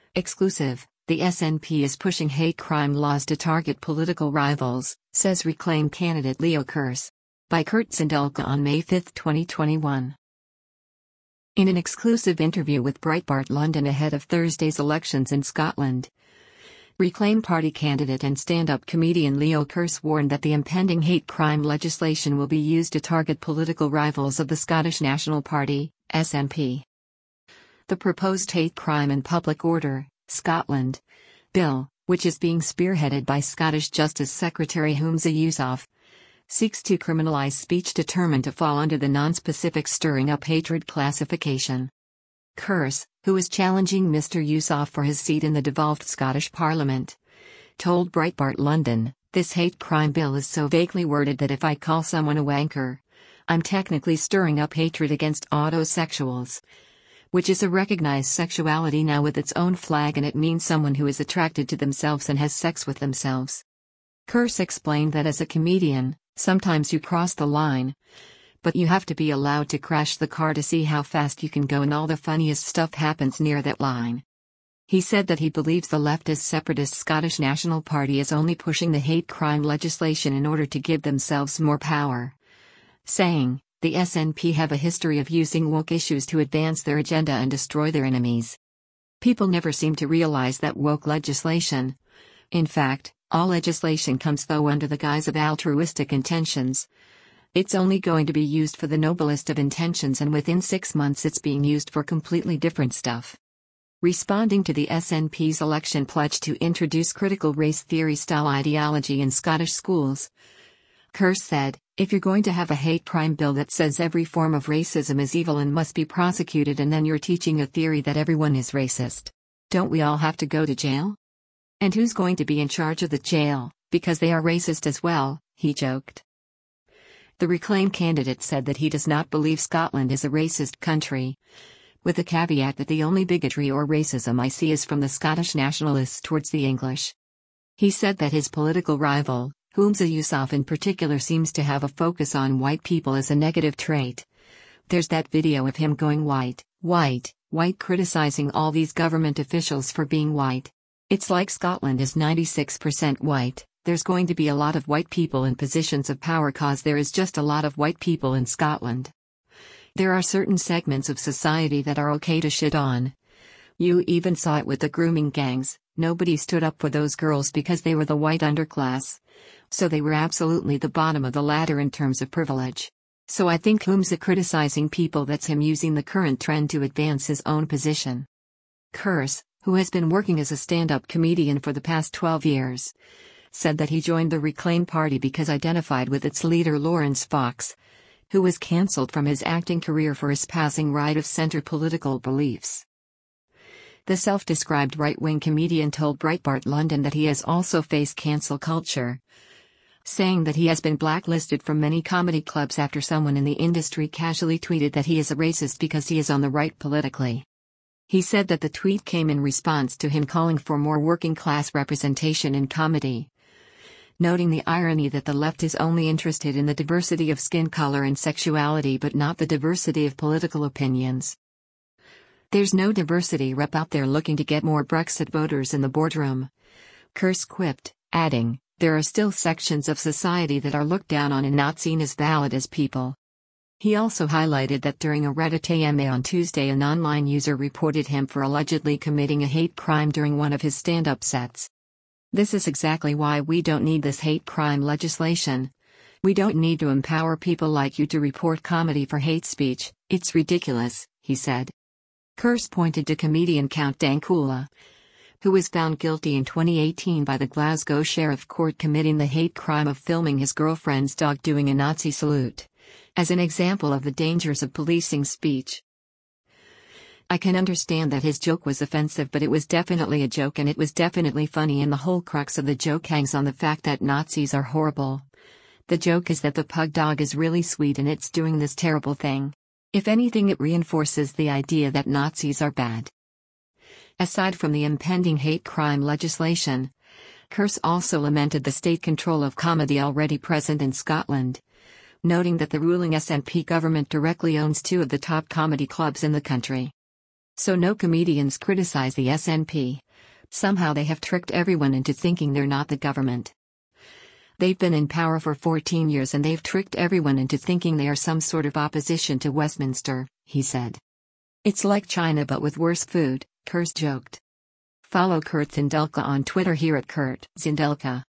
Exclusive: the SNP is pushing hate crime laws to target political rivals, says Reclaim candidate Leo Kearse. By Kurt Zindulka on May 5, 2021. In an exclusive interview with Breitbart London ahead of Thursday's elections in Scotland, Reclaim Party candidate and stand-up comedian Leo Kearse warned that the impending hate crime legislation will be used to target political rivals of the Scottish National Party, SNP. The proposed Hate Crime and Public Order, Scotland bill, which is being spearheaded by Scottish Justice Secretary Humza Yousaf, seeks to criminalise speech determined to fall under the non-specific stirring up hatred classification. Kearse, who is challenging Mr. Yousaf for his seat in the devolved Scottish Parliament, told Breitbart London, "This hate crime bill is so vaguely worded that if I call someone a wanker, I'm technically stirring up hatred against autosexuals, which is a recognized sexuality now with its own flag, and it means someone who is attracted to themselves and has sex with themselves." Kearse explained that as a comedian, sometimes you cross the line, but you have to be allowed to crash the car to see how fast you can go, and all the funniest stuff happens near that line. He said that he believes the leftist separatist Scottish National Party is only pushing the hate crime legislation in order to give themselves more power, saying, "The SNP have a history of using woke issues to advance their agenda and destroy their enemies. People never seem to realize that woke legislation, in fact, all legislation comes though under the guise of altruistic intentions. It's only going to be used for the noblest of intentions, and within 6 months it's being used for completely different stuff." Responding to the SNP's election pledge to introduce critical race theory-style ideology in Scottish schools, Kearse said, "If you're going to have a hate crime bill that says every form of racism is evil and must be prosecuted, and then you're teaching a theory that everyone is racist, don't we all have to go to jail? And who's going to be in charge of the jail, because they are racist as well?" he joked. The Reclaim candidate said that he does not believe Scotland is a racist country, with the caveat that the only bigotry or racism I see is from the Scottish nationalists towards the English. He said that his political rival, Humza Yousaf in particular, seems to have a focus on white people as a negative trait. There's that video of him going white, white, white, criticizing all these government officials for being white. It's like Scotland is 96% white. There's going to be a lot of white people in positions of power cause there is just a lot of white people in Scotland. There are certain segments of society that are okay to shit on. You even saw it with the grooming gangs. Nobody stood up for those girls because they were the white underclass. So they were absolutely the bottom of the ladder in terms of privilege. So I think Humza criticizing people, that's him using the current trend to advance his own position." Kearse, who has been working as a stand-up comedian for the past 12 years, said that he joined the Reclaim Party because identified with its leader Laurence Fox, who was cancelled from his acting career for espousing right-of-center political beliefs. The self-described right-wing comedian told Breitbart London that he has also faced cancel culture, saying that he has been blacklisted from many comedy clubs after someone in the industry casually tweeted that he is a racist because he is on the right politically. He said that the tweet came in response to him calling for more working-class representation in comedy, noting the irony that the left is only interested in the diversity of skin color and sexuality but not the diversity of political opinions. "There's no diversity rep out there looking to get more Brexit voters in the boardroom," Kearse quipped, adding, "There are still sections of society that are looked down on and not seen as valid as people." He also highlighted that during a Reddit AMA on Tuesday, an online user reported him for allegedly committing a hate crime during one of his stand-up sets. "This is exactly why we don't need this hate crime legislation. We don't need to empower people like you to report comedy for hate speech. It's ridiculous," he said. Kearse pointed to comedian Count Dankula, who was found guilty in 2018 by the Glasgow Sheriff Court committing the hate crime of filming his girlfriend's dog doing a Nazi salute, as an example of the dangers of policing speech. "I can understand that his joke was offensive, but it was definitely a joke and it was definitely funny, and the whole crux of the joke hangs on the fact that Nazis are horrible. The joke is that the pug dog is really sweet and it's doing this terrible thing. If anything, it reinforces the idea that Nazis are bad." Aside from the impending hate crime legislation, Kearse also lamented the state control of comedy already present in Scotland, noting that the ruling SNP government directly owns 2 of the top comedy clubs in the country. So no comedians criticize the SNP. Somehow they have tricked everyone into thinking they're not the government. They've been in power for 14 years and they've tricked everyone into thinking they are some sort of opposition to Westminster, he said. It's like China but with worse food, Kurz joked. Follow Kurt Zandelka on Twitter here at Kurt Zandelka.